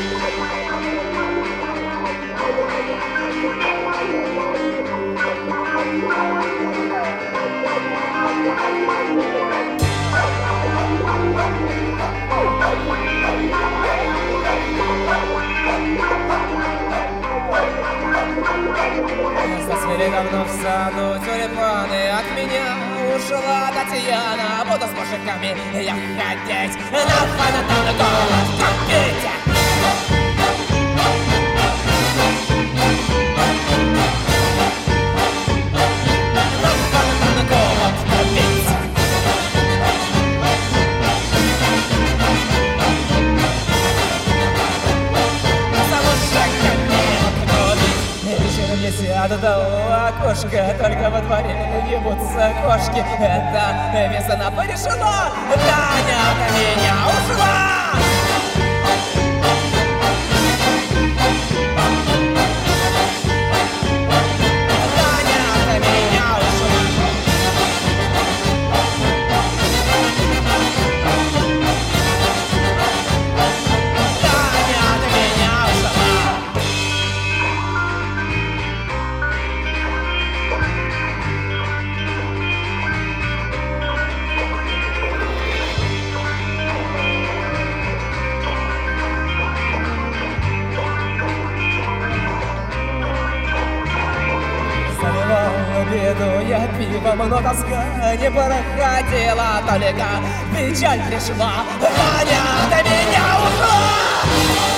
Засвели давно в саду тюльпаны. От меня ушла Татьяна. Буду с мужиками я ходить на фонтан голос купить. Сяду до окошка, только во дворе ебутся кошки. Это весна порешила, Таня от меня ушла. Обеду я пивом, но тоска не проходила, только печаль пришла, Таня до меня ушла.